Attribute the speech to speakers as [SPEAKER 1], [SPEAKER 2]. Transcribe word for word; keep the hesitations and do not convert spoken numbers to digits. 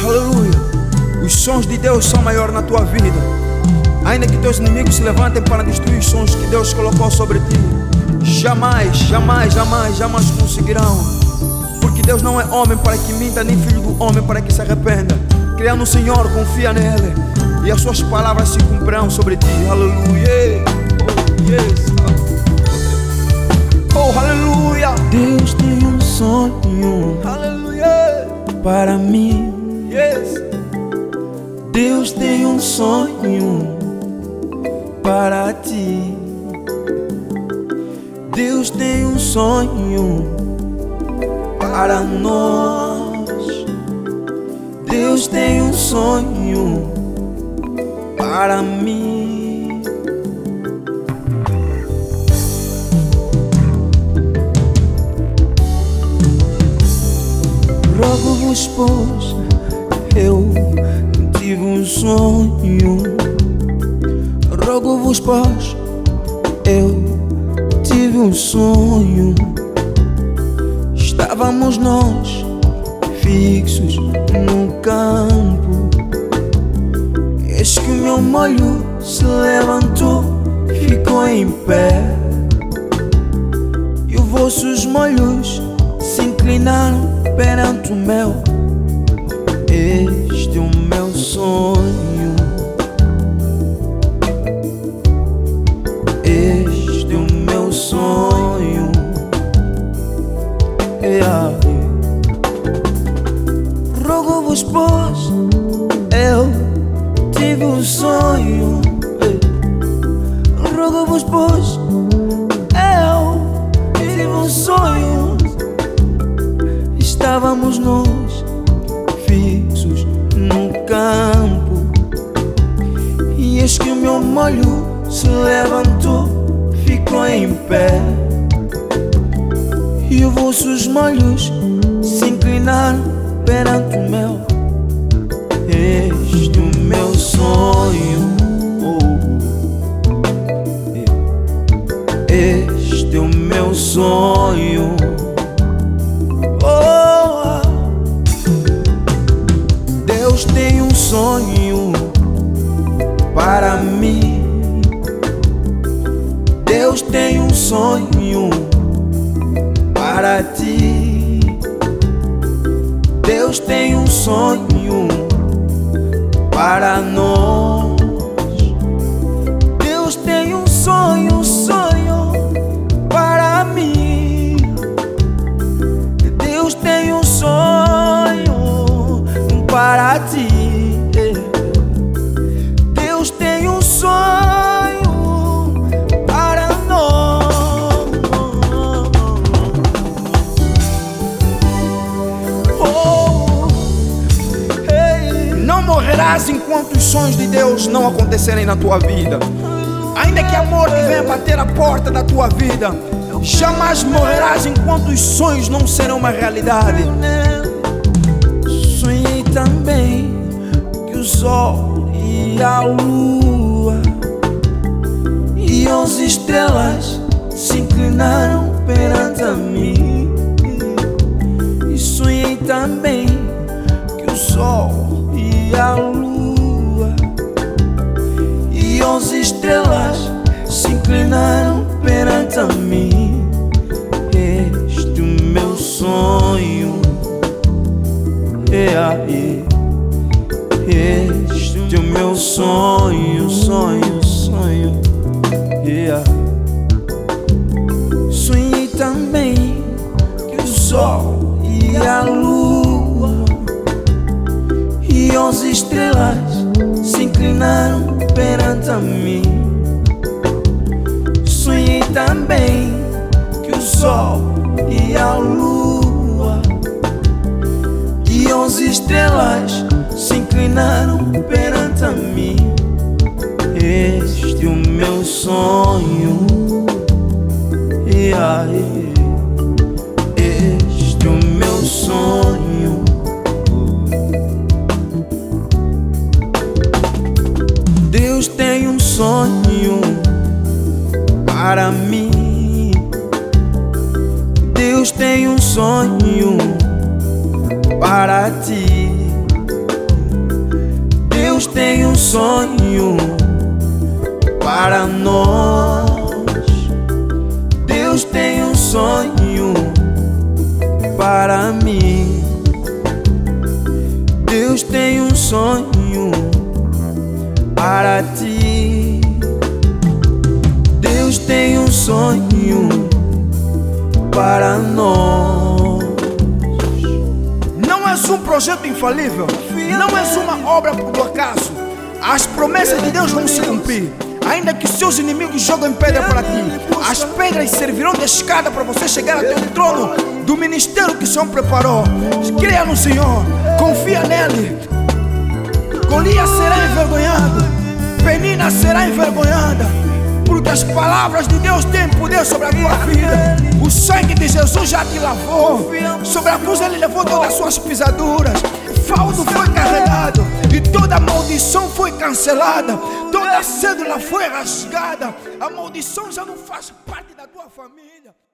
[SPEAKER 1] Aleluia. Os sonhos de Deus são maiores na tua vida. Ainda que teus inimigos se levantem para destruir os sonhos que Deus colocou sobre ti, jamais, jamais, jamais, jamais conseguirão. Porque Deus não é homem para que minta, nem filho do homem para que se arrependa. Creia no Senhor, confia nele, e as suas palavras se cumprirão sobre ti. Aleluia. Oh, yes. Oh, aleluia.
[SPEAKER 2] Deus tem um sonho,
[SPEAKER 1] aleluia,
[SPEAKER 2] para mim.
[SPEAKER 1] Yes.
[SPEAKER 2] Deus tem um sonho para ti. Deus tem um sonho para nós. Deus tem um sonho para mim. Rogo-vos, pois, eu tive um sonho. Rogo-vos, pois, eu tive um sonho. Estávamos nós fixos no campo. Eis que o meu molho se levantou, ficou em pé, e os vossos molhos se inclinaram perante o meu. Este é o meu sonho. Este é o meu sonho. Yeah. Rogo-vos, pois, eu tive um sonho. Rogo-vos, pois, eu tive um sonho. Estávamos nós fixos no campo, e eis que o meu molho se levantou, ficou em pé, e os vossos molhos se inclinaram perante o meu. Este é o meu sonho. Oh. Este é o meu sonho. Oh. Deus tem um sonho para mim. Deus tem um sonho para ti. Deus tem um sonho para nós. Deus tem um sonho, um sonho para mim. Deus tem um sonho para ti. Deus tem um sonho para nós. Oh, hey.
[SPEAKER 1] Não morrerás enquanto os sonhos de Deus não acontecerem na tua vida. Ainda que a morte venha bater a porta da tua vida, jamais morrerás enquanto os sonhos não serão uma realidade.
[SPEAKER 2] Sonhei também que o sol e a lua e onze estrelas se inclinaram perante a mim. E sonhei também que o sol e a lua e onze estrelas se inclinaram perante a mim. Este é o meu sonho. Yeah, yeah. Este é o meu sonho, sonho, sonho. Yeah. Sonhei também que o sol e a lua e onze estrelas se inclinaram perante a mim. Sonhei também que o sol e a lua e onze estrelas se inclinaram perante a mim. Este é o meu sonho. Yeah, yeah. Este é o meu sonho. Deus tem um sonho para mim. Deus tem um sonho para ti. Deus tem um sonho para nós. Deus tem um sonho para mim. Deus tem um sonho para ti. Deus tem um sonho para nós.
[SPEAKER 1] Não és um projeto infalível, não és uma obra do acaso. As promessas de Deus vão se cumprir. Ainda que seus inimigos joguem pedra para ti, as pedras servirão de escada para você chegar até o trono do ministério que o Senhor preparou. Creia no Senhor, confia nele. Golias será envergonhado, Penina será envergonhada, porque as palavras de Deus têm poder sobre a tua vida. O sangue de Jesus já te lavou. Sobre a cruz ele levou todas as suas pisaduras. O fardo foi carregado e toda maldição foi cancelada. Toda cédula foi rasgada. A maldição já não faz parte da tua família.